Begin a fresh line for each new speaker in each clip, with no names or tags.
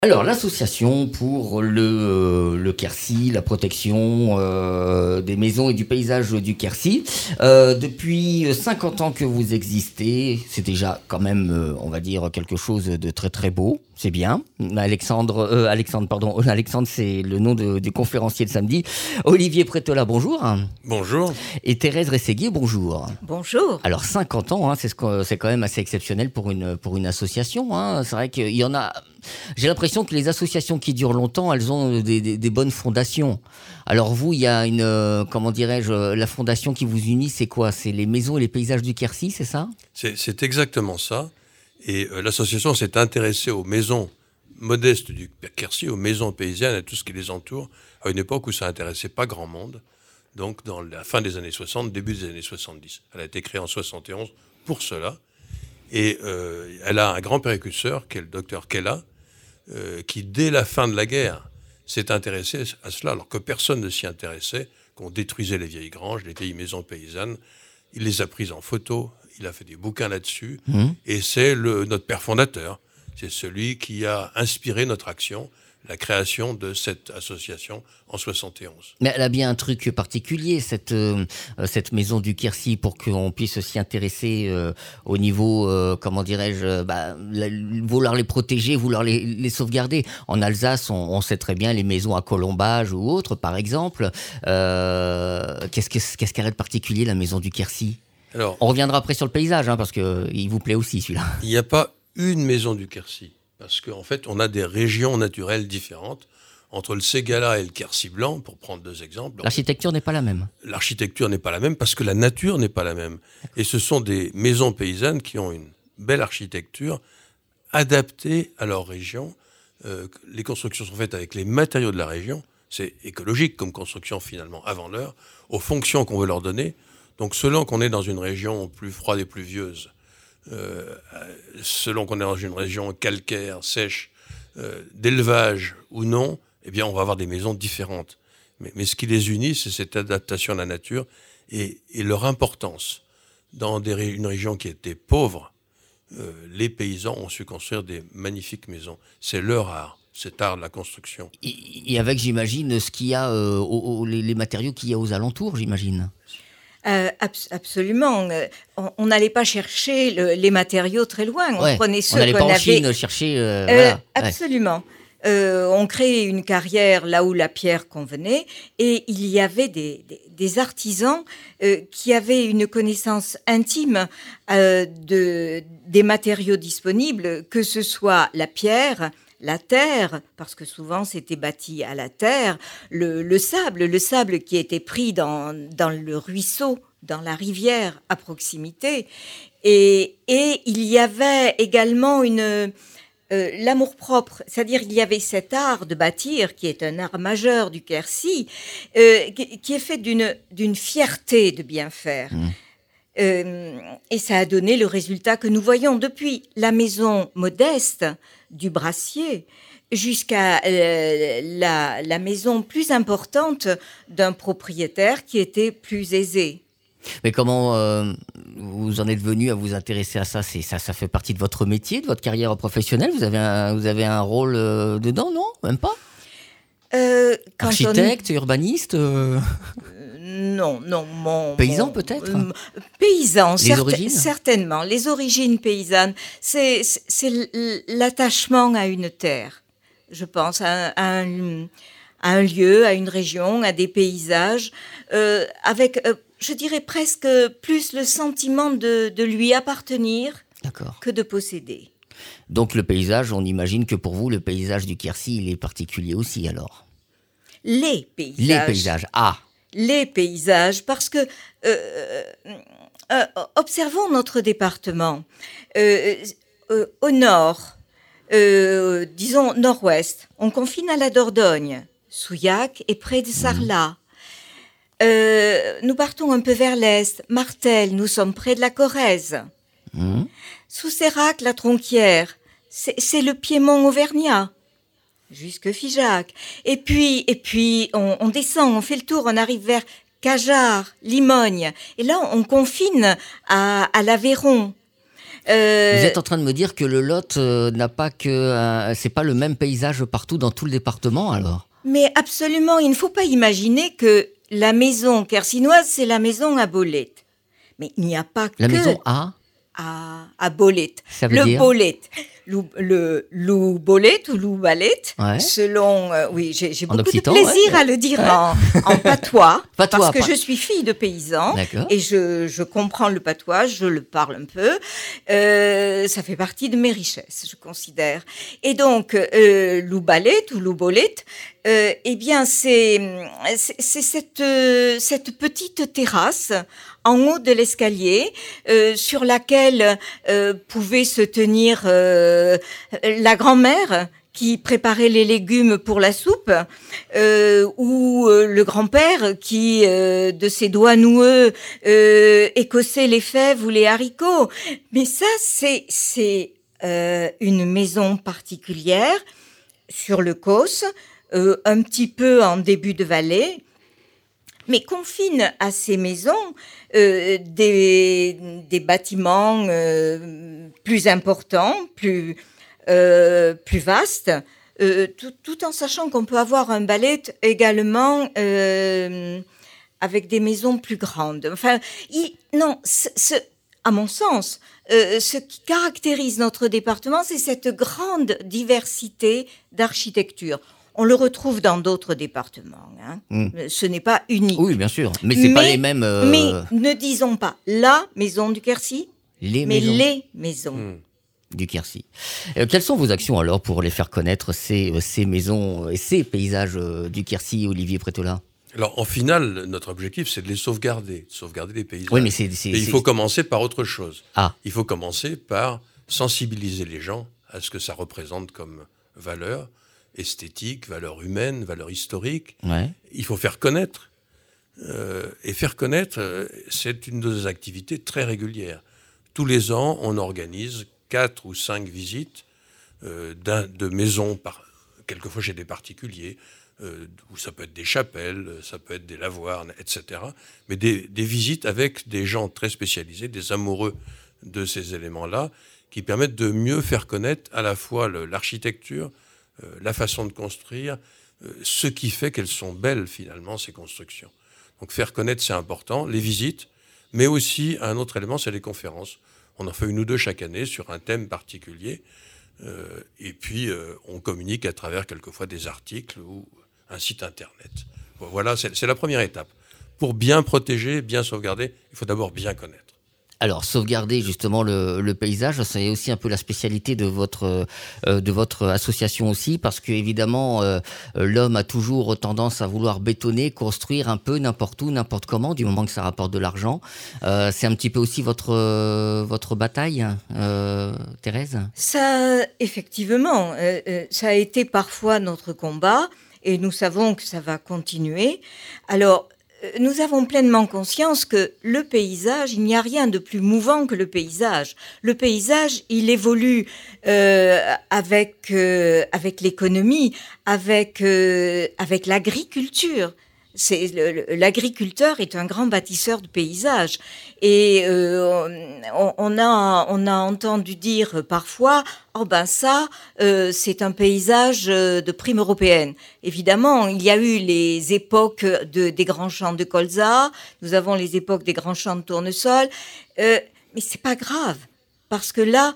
Alors, l'association pour le Quercy, la protection des maisons et du paysage du Quercy, depuis 50 ans que vous existez, c'est déjà quand même, on va dire, quelque chose de très très beau, c'est bien. Alexandre, c'est le nom du conférencier de samedi. Olivier Prétola, bonjour.
Bonjour.
Et Thérèse Rességuier, bonjour.
Bonjour.
Alors 50 ans, c'est quand même assez exceptionnel pour une association. C'est vrai qu'il y en a. J'ai l'impression que les associations qui durent longtemps, elles ont des bonnes fondations. Alors vous, il y a la fondation qui vous unit, c'est quoi ? C'est les maisons et les paysages du Quercy, c'est ça ?
C'est exactement ça. Et l'association s'est intéressée aux maisons modestes du Quercy, aux maisons paysannes, à tout ce qui les entoure, à une époque où ça n'intéressait pas grand monde. Donc dans la fin des années 60, début des années 70. Elle a été créée en 71 pour cela. Et elle a un grand précurseur, qui est le docteur Kella, qui, dès la fin de la guerre, s'est intéressé à cela, alors que personne ne s'y intéressait, qu'on détruisait les vieilles granges, les vieilles maisons paysannes. Il les a prises en photo, il a fait des bouquins là-dessus, et c'est notre père fondateur. C'est celui qui a inspiré notre action, la création de cette association en 71.
Mais elle a bien un truc particulier, cette maison du Quercy, pour qu'on puisse s'y intéresser au niveau, vouloir les protéger, vouloir les sauvegarder. En Alsace, on sait très bien les maisons à colombage ou autres, par exemple. Qu'est-ce qu'elle a de particulier, la maison du Quercy ? Alors, on reviendra après sur le paysage, parce qu'il vous plaît aussi, celui-là.
Il n'y a pas une maison du Quercy. Parce qu'en fait, on a des régions naturelles différentes entre le Ségala et le Quercy blanc, pour prendre deux exemples.
L'architecture n'est pas la même.
L'architecture n'est pas la même parce que la nature n'est pas la même. Et ce sont des maisons paysannes qui ont une belle architecture adaptée à leur région. Les constructions sont faites avec les matériaux de la région. C'est écologique comme construction finalement avant l'heure, aux fonctions qu'on veut leur donner. Donc selon qu'on est dans une région plus froide et pluvieuse, selon qu'on est dans une région calcaire, sèche, d'élevage ou non, eh bien on va avoir des maisons différentes. Mais ce qui les unit, c'est cette adaptation à la nature et leur importance. Dans une région qui était pauvre, les paysans ont su construire des magnifiques maisons. C'est leur art, cet art de la construction.
Et avec, j'imagine, ce qu'il y a, les matériaux qu'il y a aux alentours, j'imagine.
Absolument. On n'allait pas chercher les matériaux très loin. On prenait ceux
qu'on avait. On n'allait pas en Chine chercher. Voilà.
Absolument. On créait une carrière là où la pierre convenait, et il y avait des artisans qui avaient une connaissance intime des matériaux disponibles, que ce soit la pierre, la terre, parce que souvent c'était bâti à la terre, le sable qui était pris dans le ruisseau, dans la rivière à proximité. Et il y avait également l'amour-propre, c'est-à-dire il y avait cet art de bâtir, qui est un art majeur du Quercy, qui est fait d'une fierté de bien faire. Et ça a donné le résultat que nous voyons depuis la maison modeste du Brassier jusqu'à la maison plus importante d'un propriétaire qui était plus aisé.
Mais comment vous en êtes venu à vous intéresser à ça ? Ça fait partie de votre métier, de votre carrière professionnelle ? Vous avez un rôle dedans, non ? Même pas ? Architecte, urbaniste
Non.
Paysan peut-être ?
Paysan,
les origines ?
Certainement. Les origines paysannes, c'est l'attachement à une terre, je pense, à un lieu, à une région, à des paysages, avec, je dirais presque plus le sentiment de lui appartenir que de posséder.
Donc le paysage, on imagine que pour vous, le paysage du Quercy, il est particulier aussi alors ?
Les paysages.
Les paysages,
Les paysages, parce que observons notre département. Au nord, disons nord-ouest, on confine à la Dordogne. Souillac est près de Sarlat. Nous partons un peu vers l'est. Martel, nous sommes près de la Corrèze. Soussérac, la Tronquière, c'est le Piémont auvergnat. Jusque Figeac. Et puis on descend, on fait le tour, on arrive vers Cajarc, Limogne. Et là, on confine à l'Aveyron.
Vous êtes en train de me dire que le Lot n'a pas que... c'est pas le même paysage partout dans tout le département, alors?
Mais absolument, il ne faut pas imaginer que la maison quercinoise, c'est la maison à Bolette. Mais il n'y a pas
La
que...
maison A,
à Bolette.
ça veut
Le
dire...
Bolette. Le Lou Bolette ou Lou Balette,
Ouais.
selon... oui, j'ai
En
beaucoup
occitan,
de plaisir
ouais.
à le dire en patois,
Patois,
parce que je suis fille de paysan.
D'accord.
Et je comprends le patois, je le parle un peu. Ça fait partie de mes richesses, je considère. Et donc, Loubalette ou Loubolette, eh bien, c'est cette petite terrasse en haut de l'escalier, sur laquelle pouvait se tenir la grand-mère qui préparait les légumes pour la soupe, ou le grand-père qui, de ses doigts noueux, écossait les fèves ou les haricots. Mais ça, c'est une maison particulière sur le Causse, un petit peu en début de vallée, mais confine à ces maisons des bâtiments plus importants, plus vastes, tout en sachant qu'on peut avoir un ballet également avec des maisons plus grandes. Enfin, à mon sens, ce qui caractérise notre département, c'est cette grande diversité d'architecture. On le retrouve dans d'autres départements. Ce n'est pas unique.
Oui, bien sûr. Mais c'est pas les mêmes...
Mais ne disons pas la maison du Quercy,
les
maisons.
Du Quercy. Quelles sont vos actions alors pour les faire connaître, ces maisons et ces paysages du Quercy, Olivier Prétola?
Alors, en finale, notre objectif, c'est de les sauvegarder les paysages.
Oui, mais
il faut commencer par autre chose.
Ah.
Il faut commencer par sensibiliser les gens à ce que ça représente comme valeur esthétique, valeur humaine, valeur historique.
Ouais.
Il faut faire connaître. Et faire connaître, c'est une de nos activités très régulières. Tous les ans, on organise 4 ou 5 visites de maisons, quelquefois chez des particuliers, où ça peut être des chapelles, ça peut être des lavoirs, etc. Mais des visites avec des gens très spécialisés, des amoureux de ces éléments-là, qui permettent de mieux faire connaître à la fois l'architecture, la façon de construire, ce qui fait qu'elles sont belles finalement, ces constructions. Donc faire connaître, c'est important, les visites, mais aussi un autre élément, c'est les conférences. On en fait 1 ou 2 chaque année sur un thème particulier, et puis on communique à travers quelquefois des articles ou un site internet. Voilà, c'est la première étape. Pour bien protéger, bien sauvegarder, il faut d'abord bien connaître.
Alors, sauvegarder justement le paysage, c'est aussi un peu la spécialité de votre association aussi, parce que évidemment, l'homme a toujours tendance à vouloir bétonner, construire un peu n'importe où, n'importe comment, du moment que ça rapporte de l'argent. C'est un petit peu aussi votre bataille, Thérèse ?
Ça, effectivement, ça a été parfois notre combat, et nous savons que ça va continuer. Alors, nous avons pleinement conscience que le paysage, il n'y a rien de plus mouvant que le paysage. Le paysage, il évolue avec l'économie, avec l'agriculture. L'agriculteur est un grand bâtisseur de paysages. Et on a entendu dire parfois, oh ben ça, c'est un paysage de prime européenne. Évidemment, il y a eu les époques des grands champs de colza, nous avons les époques des grands champs de tournesol, mais c'est pas grave, parce que là,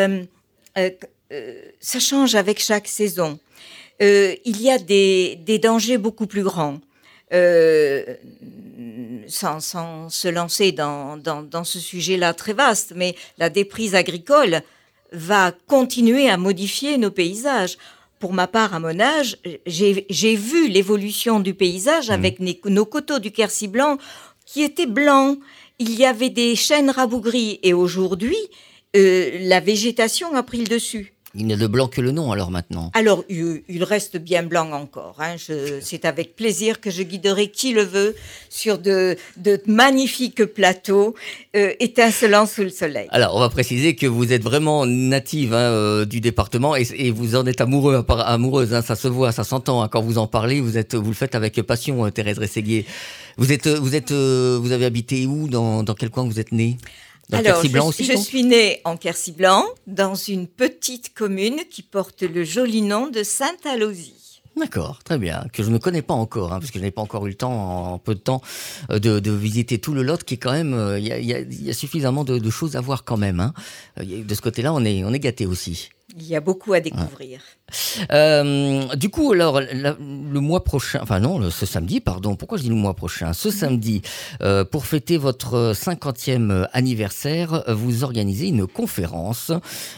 ça change avec chaque saison. Il y a des dangers beaucoup plus grands. Sans se lancer dans ce sujet-là très vaste, mais la déprise agricole va continuer à modifier nos paysages. Pour ma part, à mon âge, j'ai vu l'évolution du paysage avec nos coteaux du Quercy blanc qui étaient blancs. Il y avait des chênes rabougris et aujourd'hui, la végétation a pris le dessus.
Il n'est de blanc que le nom, alors, maintenant.
Alors, il reste bien blanc encore. C'est avec plaisir que je guiderai qui le veut sur de magnifiques plateaux étincelants sous le soleil.
Alors, on va préciser que vous êtes vraiment native du département et vous en êtes amoureuse. Ça se voit, ça s'entend. Quand vous en parlez, vous le faites avec passion, Thérèse Rességuier. Vous avez habité où, dans quel coin vous êtes née ? Dans le
Alors,
Quercy-Blanc aussi,
je
donc
suis née en Quercy-Blanc, dans une petite commune qui porte le joli nom de Sainte-Alauzie.
D'accord, très bien. Que je ne connais pas encore, parce que je n'ai pas encore eu le temps, en peu de temps, de visiter tout le Lot, qui est quand même, il y a suffisamment de choses à voir quand même. Hein. De ce côté-là, on est gâtés aussi.
Il y a beaucoup à découvrir.
Du coup, alors, le mois prochain, enfin non, ce samedi, pardon, pourquoi je dis le mois prochain? Ce samedi, pour fêter votre 50e anniversaire, vous organisez une conférence.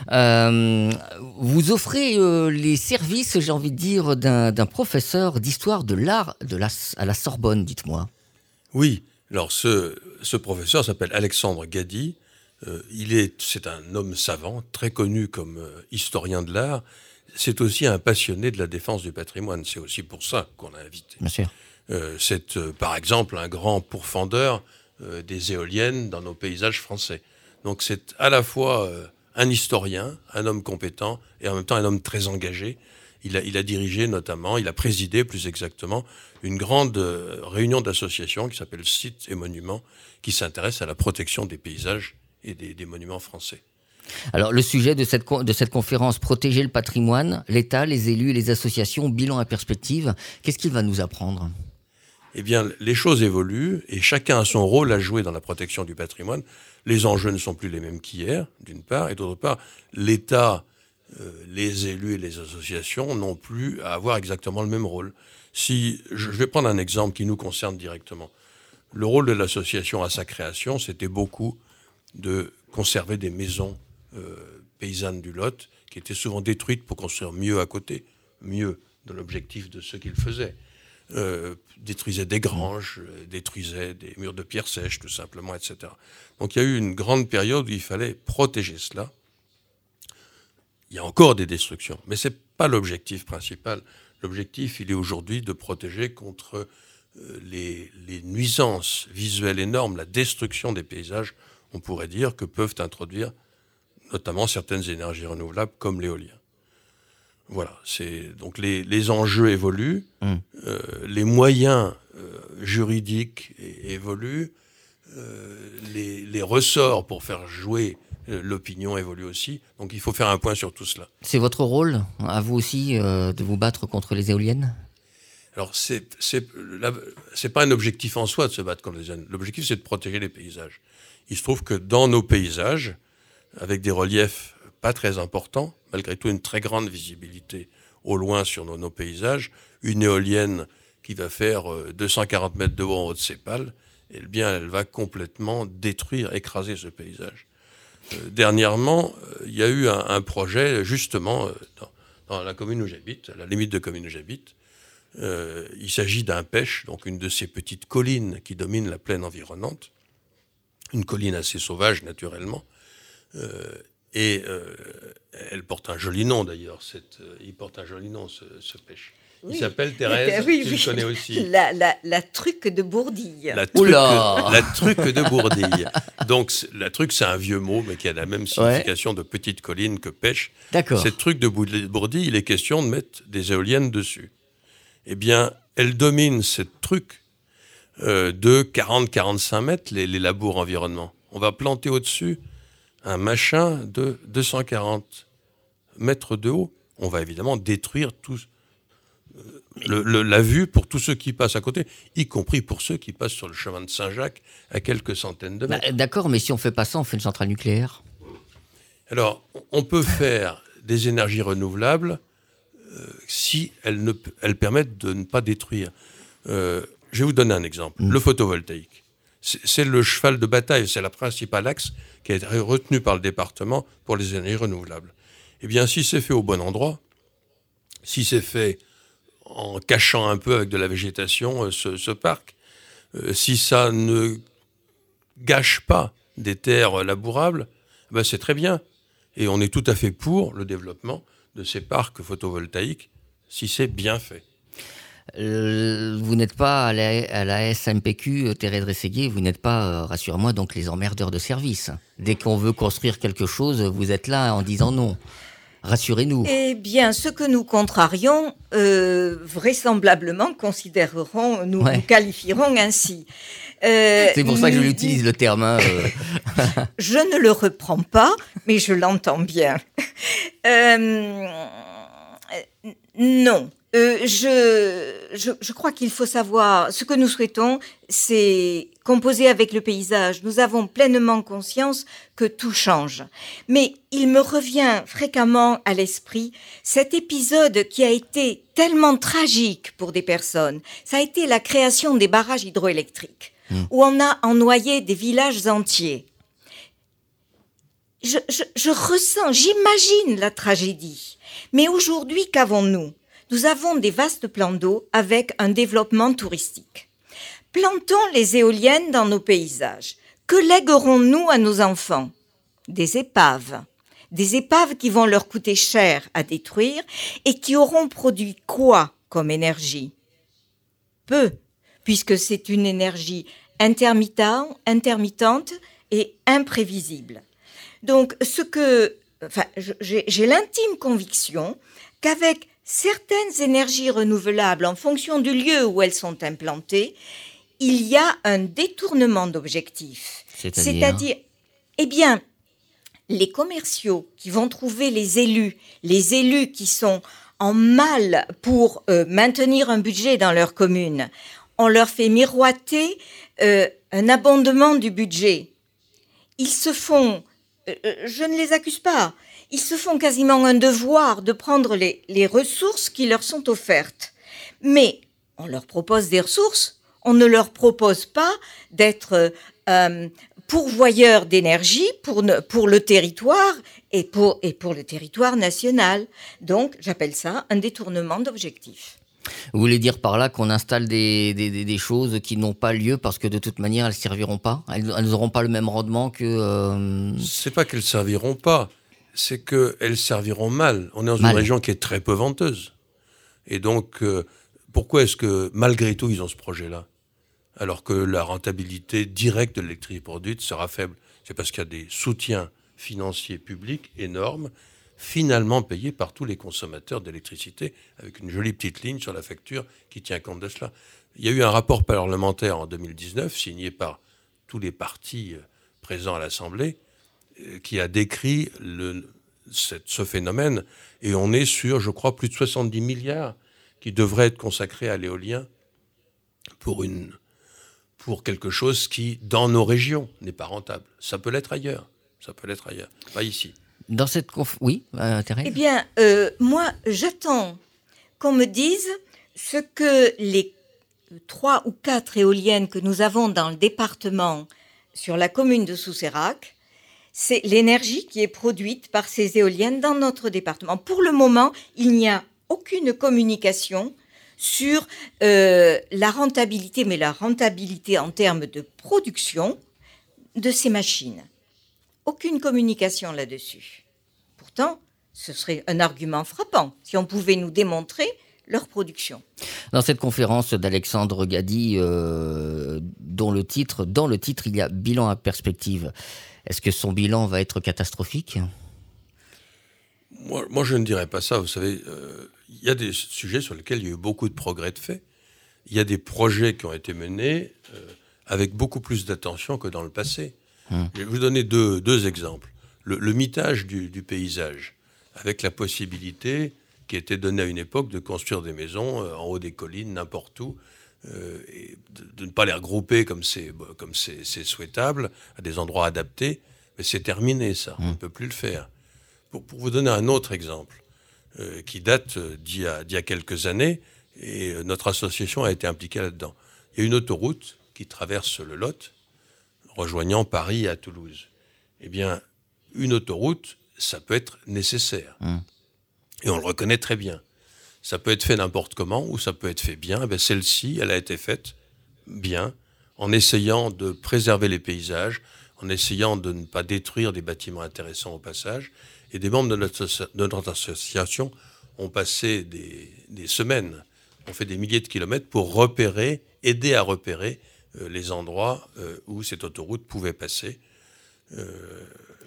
Vous offrez les services, j'ai envie de dire, d'un professeur d'histoire de l'art à la Sorbonne, dites-moi.
Oui, alors ce professeur s'appelle Alexandre Gady. C'est un homme savant, très connu comme historien de l'art. C'est aussi un passionné de la défense du patrimoine. C'est aussi pour ça qu'on l'a invité.
Bien sûr.
C'est par exemple un grand pourfendeur des éoliennes dans nos paysages français. Donc c'est à la fois un historien, un homme compétent et en même temps un homme très engagé. Il a dirigé notamment, il a présidé plus exactement, une grande réunion d'associations qui s'appelle Sites et Monuments, qui s'intéresse à la protection des paysages et des monuments français.
Alors, le sujet de cette conférence, protéger le patrimoine, l'État, les élus et les associations, bilan à perspective, qu'est-ce qu'il va nous apprendre ?
Eh bien, les choses évoluent et chacun a son rôle à jouer dans la protection du patrimoine. Les enjeux ne sont plus les mêmes qu'hier, d'une part, et d'autre part, l'État, les élus et les associations n'ont plus à avoir exactement le même rôle. Je vais prendre un exemple qui nous concerne directement. Le rôle de l'association à sa création, c'était beaucoup de conserver des maisons paysannes du Lot qui étaient souvent détruites pour construire mieux à côté, mieux dans l'objectif de ce qu'ils faisaient. Détruisaient des granges, détruisaient des murs de pierre sèche tout simplement, etc. Donc il y a eu une grande période où il fallait protéger cela. Il y a encore des destructions, mais ce n'est pas l'objectif principal. L'objectif, il est aujourd'hui de protéger contre les nuisances visuelles énormes, la destruction des paysages, on pourrait dire, que peuvent introduire notamment certaines énergies renouvelables comme l'éolien. Voilà, donc les enjeux évoluent, les moyens juridiques évoluent, les ressorts pour faire jouer l'opinion évoluent aussi, donc il faut faire un point sur tout cela.
C'est votre rôle, à vous aussi, de vous battre contre les éoliennes ?
Alors, c'est pas un objectif en soi de se battre contre les éoliennes. L'objectif, c'est de protéger les paysages. Il se trouve que dans nos paysages, avec des reliefs pas très importants, malgré tout une très grande visibilité au loin sur nos paysages, une éolienne qui va faire 240 mètres de haut en haut de ses pales, elle va complètement détruire, écraser ce paysage. Dernièrement, il y a eu un projet, justement, dans la commune où j'habite, à la limite de commune où j'habite. Il s'agit d'un pêche, donc une de ces petites collines qui dominent la plaine environnante, une colline assez sauvage naturellement, et elle porte un joli nom d'ailleurs, il porte un joli nom ce pêche. Oui. Il s'appelle Thérèse, tu le connais aussi.
La truque de Bourdille.
La truque de Bourdille. Donc la truque, c'est un vieux mot, mais qui a la même signification de petite colline que pêche.
D'accord.
Cette truque de Bourdille, il est question de mettre des éoliennes dessus. Eh bien, elle domine cette truc de 40-45 mètres, les labours environnement. On va planter au-dessus un machin de 240 mètres de haut. On va évidemment détruire tout la vue pour tous ceux qui passent à côté, y compris pour ceux qui passent sur le chemin de Saint-Jacques à quelques centaines de mètres.
D'accord, mais si on ne fait pas ça, on fait une centrale nucléaire.
Alors, on peut faire des énergies renouvelables si elles permettent de ne pas détruire. Je vais vous donner un exemple. Le photovoltaïque. C'est le cheval de bataille, c'est la principale axe qui a été retenu par le département pour les énergies renouvelables. Eh bien, si c'est fait au bon endroit, si c'est fait en cachant un peu avec de la végétation ce parc, si ça ne gâche pas des terres labourables, ben c'est très bien. Et on est tout à fait pour le développement de ces parcs photovoltaïques, si c'est bien fait.
Vous n'êtes pas à la SMPQ, Thérèse Rességuier, vous n'êtes pas, rassurez-moi, donc les emmerdeurs de service. Dès qu'on veut construire quelque chose, vous êtes là en disant non. Rassurez-nous.
Eh bien, ceux que nous contrarions, vraisemblablement, nous qualifierons ainsi.
C'est pour ça que je l'utilise, le terme.
Je ne le reprends pas, mais je l'entends bien. Non. Je crois qu'il faut savoir, ce que nous souhaitons, c'est composer avec le paysage. Nous avons pleinement conscience que tout change. Mais il me revient fréquemment à l'esprit cet épisode qui a été tellement tragique pour des personnes. Ça a été la création des barrages hydroélectriques, où on a ennoyé des villages entiers. Je ressens, j'imagine la tragédie. Mais aujourd'hui, qu'avons-nous ? Nous avons des vastes plans d'eau avec un développement touristique. Plantons les éoliennes dans nos paysages. Que léguerons-nous à nos enfants ? Des épaves. Des épaves qui vont leur coûter cher à détruire et qui auront produit quoi comme énergie ? Peu, puisque c'est une énergie intermittente et imprévisible. Donc, j'ai l'intime conviction qu'avec certaines énergies renouvelables, en fonction du lieu où elles sont implantées, il y a un détournement d'objectifs. C'est-à-dire, eh bien, les commerciaux qui vont trouver les élus qui sont en mal pour maintenir un budget dans leur commune, on leur fait miroiter un abondement du budget. Ils se font, je ne les accuse pas, ils se font quasiment un devoir de prendre les ressources qui leur sont offertes. Mais on leur propose des ressources, on ne leur propose pas d'être pourvoyeurs d'énergie pour le territoire et pour le territoire national. Donc, j'appelle ça un détournement d'objectifs.
Vous voulez dire par là qu'on installe des choses qui n'ont pas lieu parce que de toute manière, elles ne serviront pas ? Elles n'auront pas le même rendement que...
C'est pas qu'elles ne serviront pas. C'est qu'elles serviront mal. On est dans une région qui est très peu venteuse. Et donc, pourquoi est-ce que, malgré tout, ils ont ce projet-là ? Alors que la rentabilité directe de l'électricité produite sera faible. C'est parce qu'il y a des soutiens financiers publics énormes, finalement payés par tous les consommateurs d'électricité, avec une jolie petite ligne sur la facture qui tient compte de cela. Il y a eu un rapport parlementaire en 2019, signé par tous les partis présents à l'Assemblée, qui a décrit ce phénomène, et on est sur, je crois, plus de 70 milliards qui devraient être consacrés à l'éolien pour quelque chose qui, dans nos régions, n'est pas rentable. Ça peut l'être ailleurs, pas ici.
Dans cette oui, Thérèse ?
Eh bien, moi, j'attends qu'on me dise ce que les 3 ou 4 éoliennes que nous avons dans le département, sur la commune de Soussérac, c'est l'énergie qui est produite par ces éoliennes dans notre département. Pour le moment, il n'y a aucune communication sur la rentabilité, mais la rentabilité en termes de production de ces machines. Aucune communication là-dessus. Pourtant, ce serait un argument frappant si on pouvait nous démontrer leur production.
Dans cette conférence d'Alexandre Gady, dans le titre, il y a bilan à perspective. Est-ce que son bilan va être catastrophique ?
Moi, je ne dirais pas ça. Vous savez, il y a des sujets sur lesquels il y a eu beaucoup de progrès de fait. Il y a des projets qui ont été menés avec beaucoup plus d'attention que dans le passé. Je vais vous donner deux exemples. Le mitage du paysage, avec la possibilité qui était donnée à une époque de construire des maisons en haut des collines, n'importe où, et de ne pas les regrouper comme c'est souhaitable, à des endroits adaptés. Mais c'est terminé, ça. On ne peut plus le faire. Pour vous donner un autre exemple, qui date d'il y a quelques années, et notre association a été impliquée là-dedans. Il y a une autoroute qui traverse le Lot, rejoignant Paris à Toulouse. Eh bien, une autoroute, ça peut être nécessaire. Et on le reconnaît très bien. Ça peut être fait n'importe comment, ou ça peut être fait bien. Eh celle-ci, elle a été faite bien, en essayant de préserver les paysages, en essayant de ne pas détruire des bâtiments intéressants au passage. Et des membres de notre association ont passé des semaines, ont fait des milliers de kilomètres pour aider à repérer les endroits où cette autoroute pouvait passer.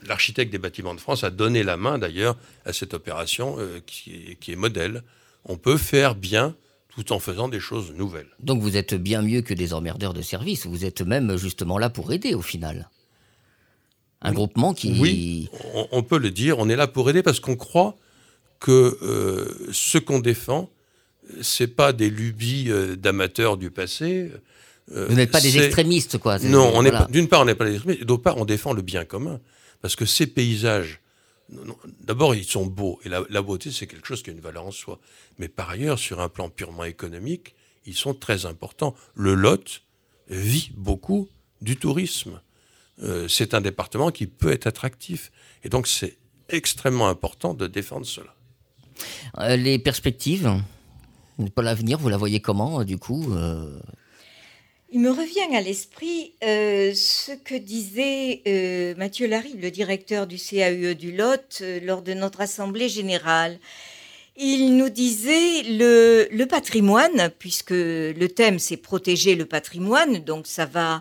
l'architecte des Bâtiments de France a donné la main d'ailleurs à cette opération qui est modèle. On peut faire bien tout en faisant des choses nouvelles.
Donc vous êtes bien mieux que des emmerdeurs de service, vous êtes même justement là pour aider au final. Un groupement qui...
Oui, on peut le dire, on est là pour aider parce qu'on croit que ce qu'on défend, c'est pas des lubies d'amateurs du passé.
Vous n'êtes pas des extrémistes, quoi.
Non, d'une part, on n'est pas des extrémistes, et d'autre part, on défend le bien commun. Parce que ces paysages, d'abord, ils sont beaux, et la beauté, c'est quelque chose qui a une valeur en soi. Mais par ailleurs, sur un plan purement économique, ils sont très importants. Le Lot vit beaucoup du tourisme. C'est un département qui peut être attractif. Et donc, c'est extrêmement important de défendre cela.
Les perspectives, pas l'avenir, vous la voyez comment, du coup
Il me revient à l'esprit ce que disait Mathieu Larive, le directeur du CAUE du Lot, lors de notre assemblée générale. Il nous disait le patrimoine, puisque le thème c'est protéger le patrimoine, donc ça va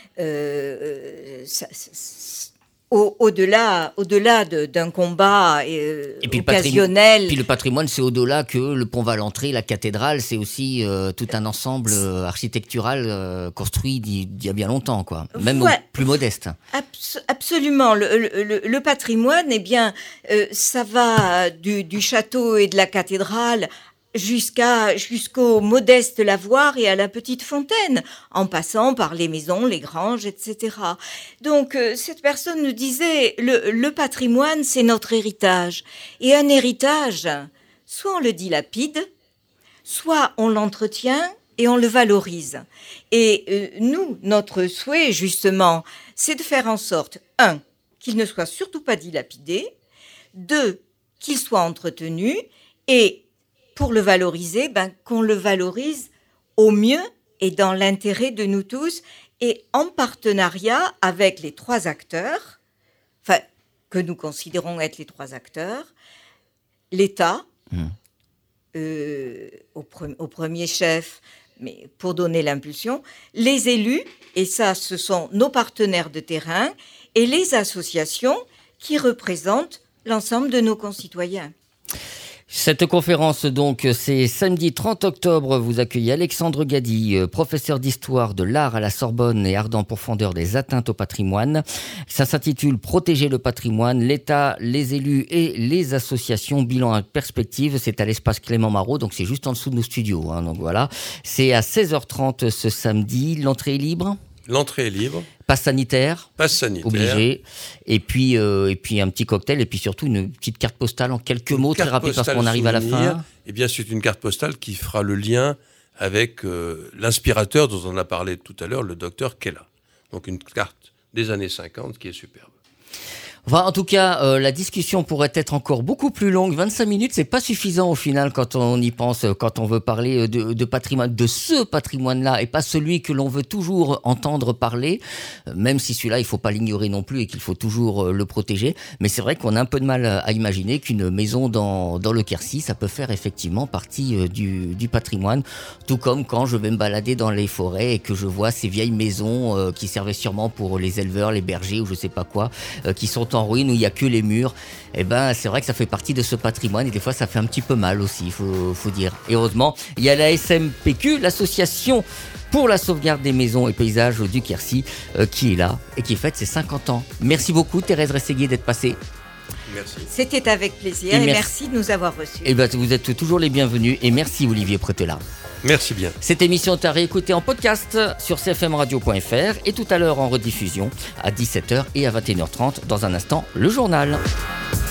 au-delà d'un combat occasionnel.
Puis le patrimoine, c'est au-delà que le pont Valentré, la cathédrale, c'est aussi tout un ensemble architectural construit d'il y a bien longtemps, quoi. Même plus modeste.
Absolument. Le patrimoine, eh bien, ça va du château et de la cathédrale jusqu'au modeste lavoir et à la petite fontaine, en passant par les maisons, les granges, etc. Donc, cette personne nous disait, le patrimoine, c'est notre héritage. Et un héritage, soit on le dilapide, soit on l'entretient et on le valorise. Et nous, notre souhait, justement, c'est de faire en sorte, 1, qu'il ne soit surtout pas dilapidé, 2, qu'il soit entretenu, et pour le valoriser, qu'on le valorise au mieux et dans l'intérêt de nous tous et en partenariat avec les 3 acteurs, que nous considérons être les 3 acteurs, l'État, au premier chef, mais pour donner l'impulsion, les élus, et ça, ce sont nos partenaires de terrain, et les associations qui représentent l'ensemble de nos concitoyens.
Cette conférence, donc, c'est samedi 30 octobre. Vous accueillez Alexandre Gady, professeur d'histoire de l'art à la Sorbonne et ardent pourfendeur des atteintes au patrimoine. Ça s'intitule « Protéger le patrimoine, l'État, les élus et les associations, bilan et perspective ». C'est à l'espace Clément Marot, donc c'est juste en dessous de nos studios. Donc voilà, c'est à 16h30 ce samedi. L'entrée est libre ?
L'entrée est libre.
Passe sanitaire.
Passe sanitaire.
Obligé. Et puis un petit cocktail et puis surtout une petite carte postale en quelques mots très rapides parce qu'on arrive à la fin.
Eh bien, c'est une carte postale qui fera le lien avec l'inspirateur dont on a parlé tout à l'heure, le docteur Kella. Donc une carte des années 50 qui est superbe.
Enfin, en tout cas, la discussion pourrait être encore beaucoup plus longue. 25 minutes, c'est pas suffisant au final quand on y pense, quand on veut parler de patrimoine, de ce patrimoine-là, et pas celui que l'on veut toujours entendre parler, même si celui-là, il faut pas l'ignorer non plus et qu'il faut toujours le protéger. Mais c'est vrai qu'on a un peu de mal à imaginer qu'une maison dans le Quercy, ça peut faire effectivement partie du patrimoine. Tout comme quand je vais me balader dans les forêts et que je vois ces vieilles maisons qui servaient sûrement pour les éleveurs, les bergers ou je sais pas quoi, qui sont en ruine où il n'y a que les murs, c'est vrai que ça fait partie de ce patrimoine et des fois ça fait un petit peu mal aussi, il faut dire. Et heureusement, il y a la SMPQ, l'association pour la sauvegarde des maisons et paysages du Quercy, qui est là et qui fête ses 50 ans. Merci beaucoup Thérèse Rességuier d'être passée.
Merci.
C'était avec plaisir et merci de nous avoir reçus.
Vous êtes toujours les bienvenus et merci Olivier Pretela.
Merci bien.
Cette émission est à réécouter en podcast sur cfmradio.fr et tout à l'heure en rediffusion à 17h et à 21h30. Dans un instant, le journal.